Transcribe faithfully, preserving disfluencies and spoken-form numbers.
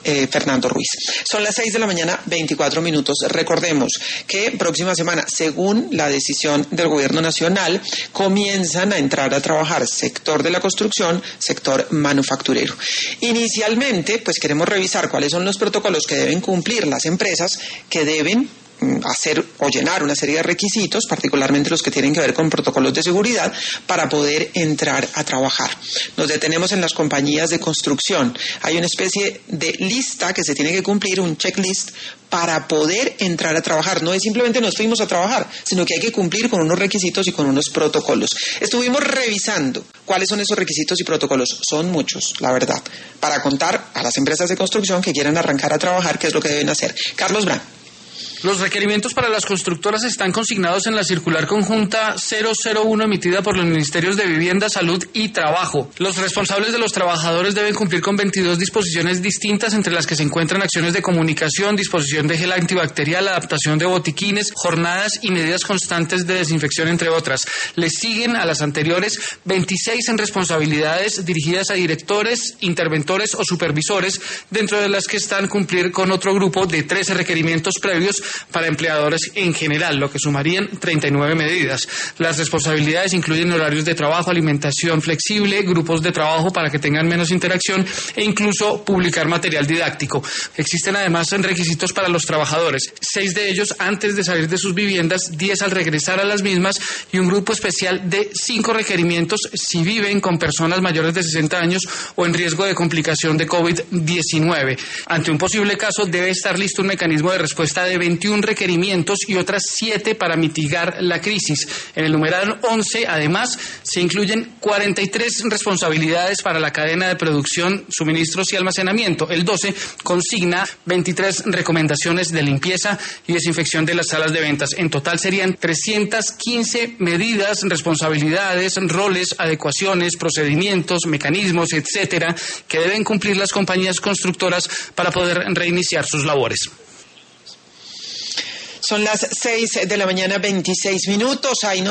eh, Fernando Ruiz. Son las seis de la mañana, veinticuatro minutos. Recordemos que próxima semana, según la decisión del Gobierno Nacional, comienzan a entrar a trabajar sector de la construcción, sector manufacturero. Inicialmente, pues queremos revisar cuáles son los protocolos que deben cumplir las empresas que deben hacer o llenar una serie de requisitos, particularmente los que tienen que ver con protocolos de seguridad, para poder entrar a trabajar. Nos detenemos en las compañías de construcción. Hay una especie de lista que se tiene que cumplir, un checklist, para poder entrar a trabajar. No es simplemente nos fuimos a trabajar, sino que hay que cumplir con unos requisitos y con unos protocolos. Estuvimos revisando cuáles son esos requisitos y protocolos. Son muchos, la verdad, para contar a las empresas de construcción que quieran arrancar a trabajar qué es lo que deben hacer. Carlos Brand. Los requerimientos para las constructoras están consignados en la circular conjunta cero cero uno emitida por los Ministerios de Vivienda, Salud y Trabajo. Los responsables de los trabajadores deben cumplir con veintidós disposiciones distintas, entre las que se encuentran acciones de comunicación, disposición de gel antibacterial, adaptación de botiquines, jornadas y medidas constantes de desinfección, entre otras. Les siguen a las anteriores veintiséis en responsabilidades dirigidas a directores, interventores o supervisores, dentro de las que están cumplir con otro grupo de trece requerimientos previos para empleadores en general, lo que sumarían treinta y nueve medidas. Las responsabilidades incluyen horarios de trabajo, alimentación flexible, grupos de trabajo para que tengan menos interacción e incluso publicar material didáctico. Existen además requisitos para los trabajadores, seis de ellos antes de salir de sus viviendas, diez al regresar a las mismas y un grupo especial de cinco requerimientos si viven con personas mayores de sesenta años o en riesgo de complicación de COVID diecinueve. Ante un posible caso debe estar listo un mecanismo de respuesta de veintiún requerimientos y otras siete para mitigar la crisis. En el numeral once, además, se incluyen cuarenta y tres responsabilidades para la cadena de producción, suministros y almacenamiento. El doce consigna veintitrés recomendaciones de limpieza y desinfección de las salas de ventas. En total serían trescientas quince medidas, responsabilidades, roles, adecuaciones, procedimientos, mecanismos, etcétera, que deben cumplir las compañías constructoras para poder reiniciar sus labores. Son las seis de la mañana, veintiséis minutos. Ahí no